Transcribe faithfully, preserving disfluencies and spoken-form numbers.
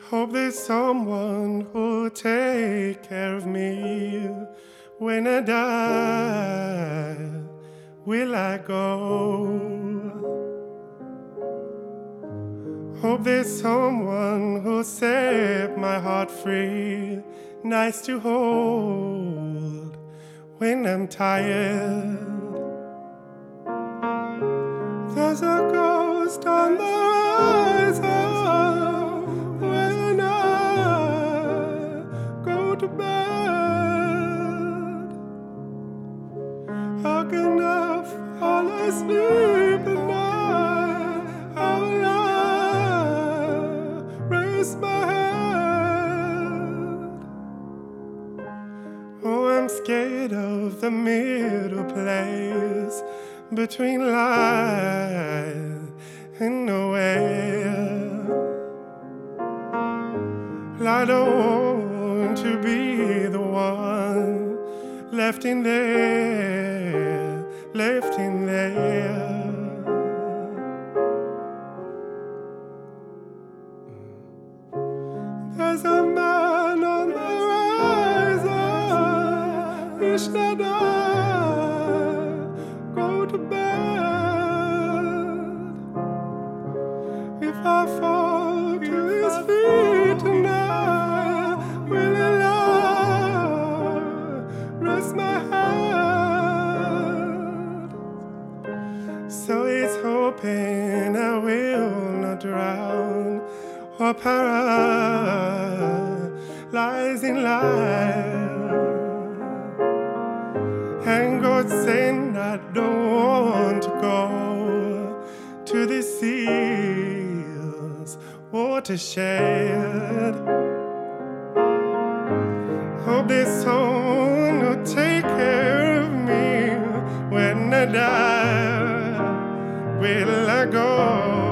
Hope there's someone who'll take care of me when I die. Will I go? Hope there's someone who'll set my heart free, nice to hold when I'm tired. There's a ghost on the horizon when I go to bed. How can I fall asleep at night? How will I raise my head? Oh, I'm scared of the middle place between life and nowhere. I don't want to be the one left in there, left in there. There's a man on the horizon, wish that I go to bed. If I fall to his feet tonight, will he rest my head? So he's hoping I will not drown or paralyze in life. And God saying I don't want to go to the seas watershed. Hope there's someone who'll take care of me when I die. Will I go?